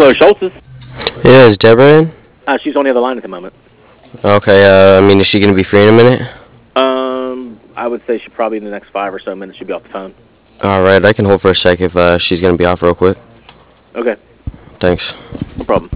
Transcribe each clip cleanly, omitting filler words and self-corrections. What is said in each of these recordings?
Hello, Schultz's. Yeah, is Deborah in? She's on the other line at the moment. Okay, I mean, is she going to be free in a minute? I would say she probably in the next 5 or so minutes she'll be off the phone. Alright, I can hold for a sec if she's going to be off real quick. Okay, Thanks. no problem.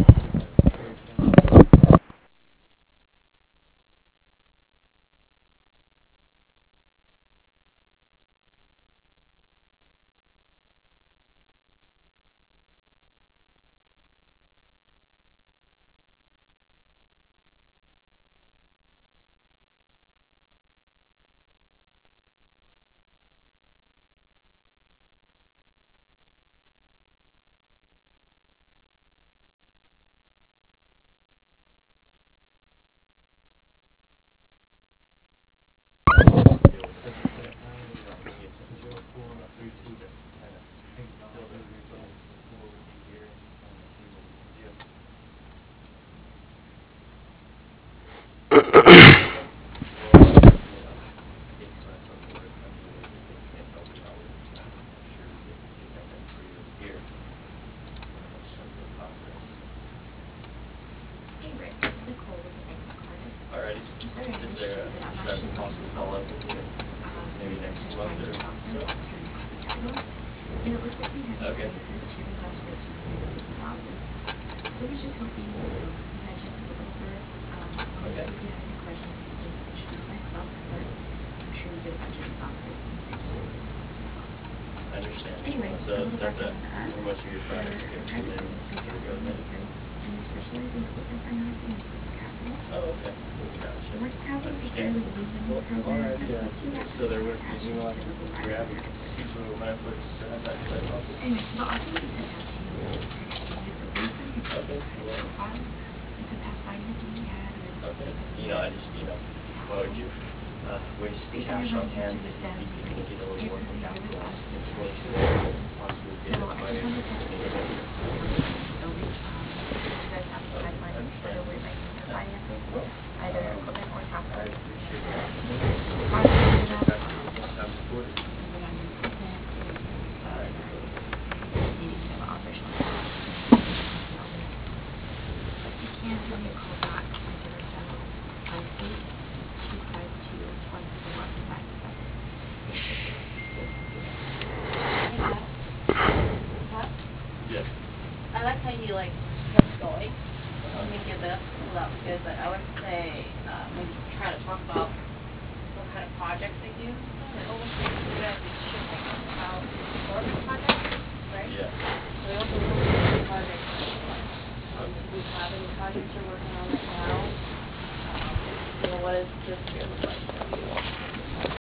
I like how you kept going. Let me give this. So that was good. But I would say maybe try to talk about what kind of projects they do and stuff. It almost makes you guys should talk about historical projects, right? Yeah. So we also told you what projects you like. Do you have any projects you're working on right now? What does this year look like for you?